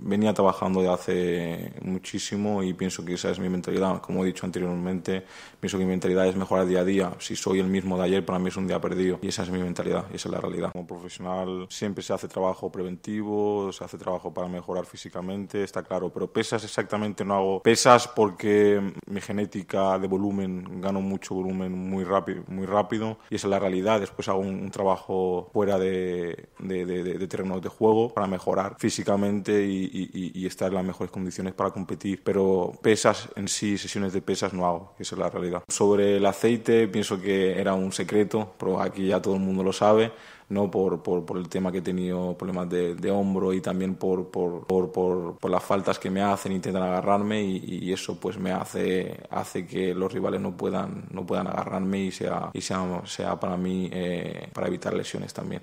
venía trabajando de hace muchísimo y pienso que esa es mi mentalidad. Como he dicho anteriormente, pienso que mi mentalidad es mejorar día a día. Si soy el mismo de ayer, para mí es un día perdido y esa es mi mentalidad y esa es la realidad. Como profesional siempre se hace trabajo preventivo, se hace trabajo para mejorar físicamente, está claro, pero pesas exactamente no hago pesas porque mi genética de volumen, gano mucho volumen muy rápido y esa es la realidad. Después hago un trabajo fuera de terrenos de juego para mejorar físicamente y estar en las mejores condiciones para competir, pero pesas en sí, sesiones de pesas no hago, esa es la realidad. Sobre el aceite pienso que era un secreto, pero aquí ya todo el mundo lo sabe, ¿no? Por el tema que he tenido problemas de hombro y también por las faltas que me hacen, intentan agarrarme y eso pues me hace que los rivales no puedan agarrarme y sea para mí para evitar lesiones también.